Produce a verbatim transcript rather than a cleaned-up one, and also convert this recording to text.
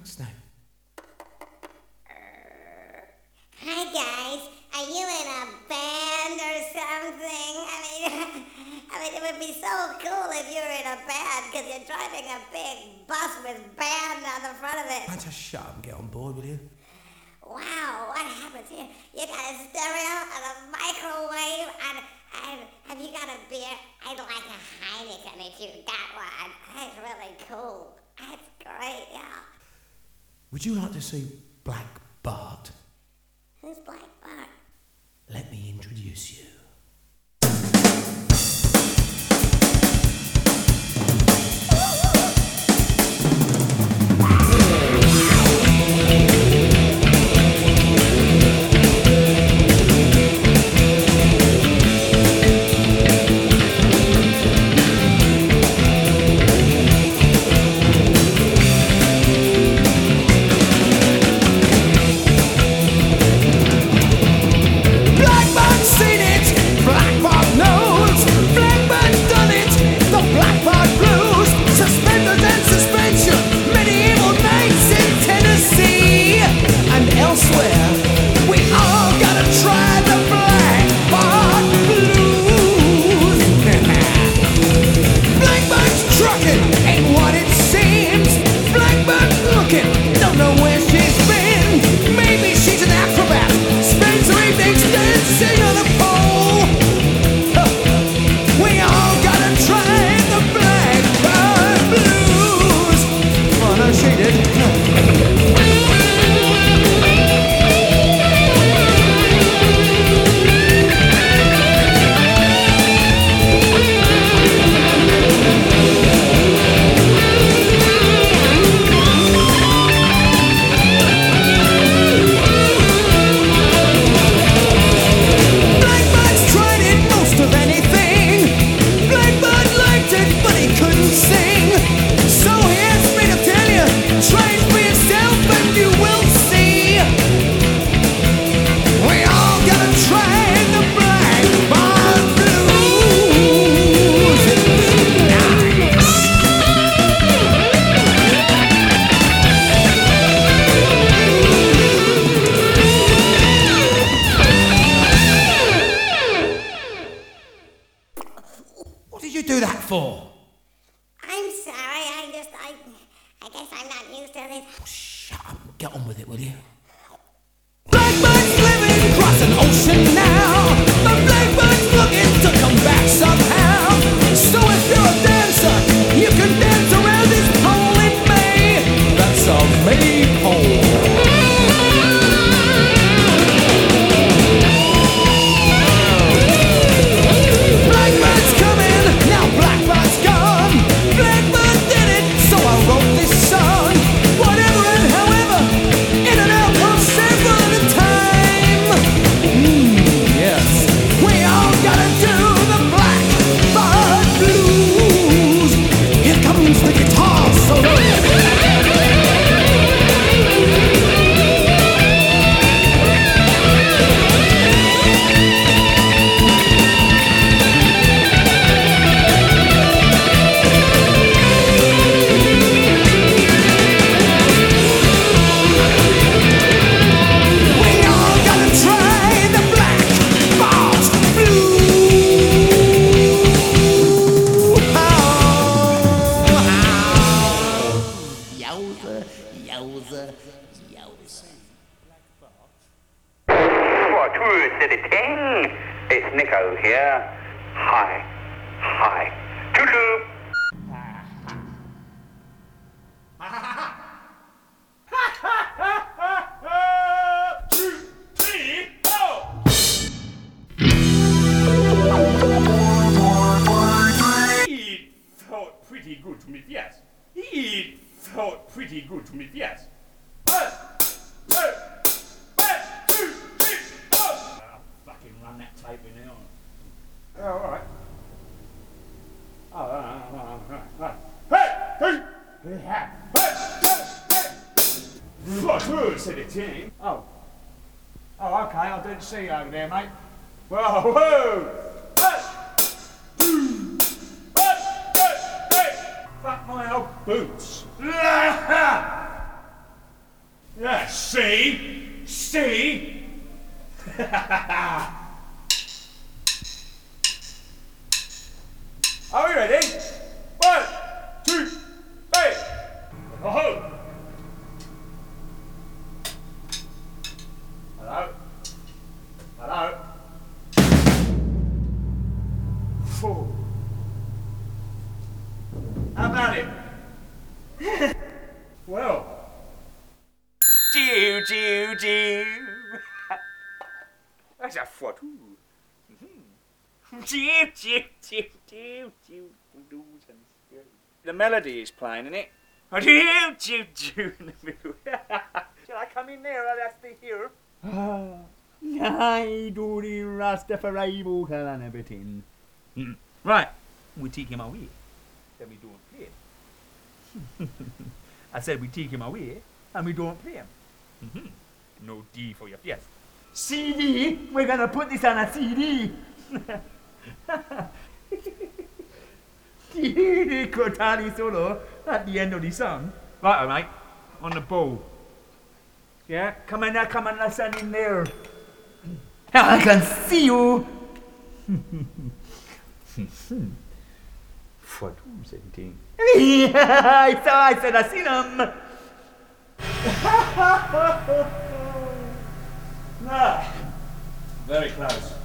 next now? Hi guys, are you in a band or something? I mean, I mean, it would be so cool if you were in a band because you're driving a big bus with band on the front of it. Why don't you shut up and get on board, will you? Wow, what happens here? You got a stereo and a microwave and, and have you got a beer? I'd like a Heineken if you got one. That's really cool. That's great, yeah. Would you like to see Black Bart? Who's Black Bart? Let me introduce you. For? I'm sorry, I just, I, I guess I'm not used to this. Oh, shut up and get on with it, will you? Blackbird's living across an ocean now, but Blackbird's looking to come back somehow. So if you're a dancer, you can dance around this pole in May. That's a maypole. It's Nico here. Hi. Hi. Toodaloo. He felt pretty good to me, yes. He felt pretty good to me, yes. Run that tape in now. Oh, all right. Oh, all right, all right, all right. Hey! Hey! Hey! Hey! What said it, Tim? Oh. Oh, okay, I didn't see you over there, mate. Whoa, whoa! Fuck my old boots. Yeah, see? See? Are we ready? One, two, three. Oh. Hello? Hello? Four. How about it? Well. Jew, Jew, Jew. That's a photo. Jew, Jew, Jew, Jew, Jew. The melody is playing, isn't it? Jew, Jew, Jew in the middle. Shall I come in there or that's the here? I do the Rastafari vocal and everything. Right, we take him away. Then we don't play him. I said we take him away and we don't play him. Mm-hmm. No D for your yes. C D, we're gonna put this on a C D. The Cortani solo at the end of the song. Right, all right, on the bow. Yeah, come on now, come on now, stand in there. I can see you. For two seventeen. I saw, I said, I seen him. Ah, very close.